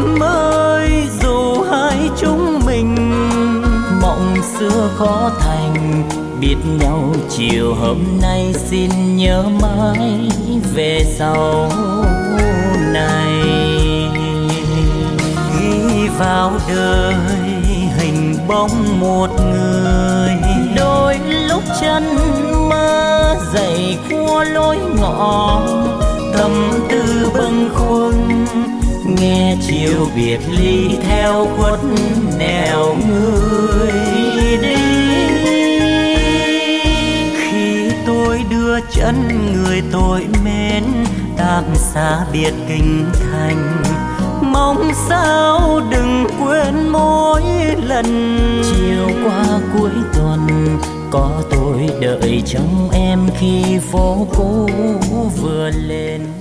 em ơi, dù hai chúng mình mộng xưa khó thành, biết nhau chiều hôm nay xin nhớ mãi về sau này. Ghi vào đời hình bóng một người, đôi lúc chân mơ dậy qua lối ngõ, tâm tư bâng khuâng nghe chiều biệt ly theo khuất nẻo người đi. Khi tôi đưa chân người tôi mến tạm xa biệt kinh thành, mong sao đừng quên mỗi lần chiều qua cuối tuần có tôi đợi trong em khi phố cũ vừa lên.